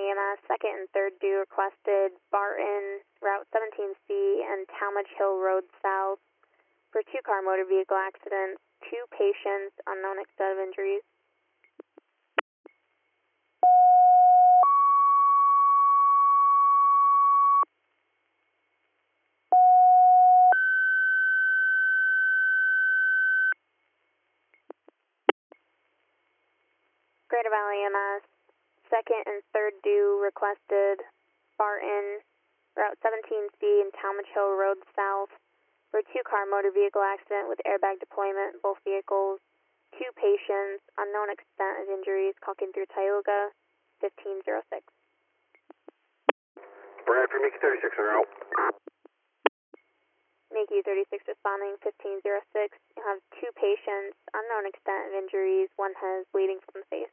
Valley EMS, second and third due requested Barton, Route 17C, and Talmadge Hill Road South for two-car motor vehicle accidents, two patients, unknown extent of injuries. Greater Valley EMS, second and third due requested Barton, Route 17C, and Talmadge Hill Road South for a two-car motor vehicle accident with airbag deployment in both vehicles, two patients, unknown extent of injuries, calling through Tioga, 1506. Bradford, Mickey 36 en route. Mickey 36 responding, 1506. You have two patients, unknown extent of injuries, one has bleeding from the face.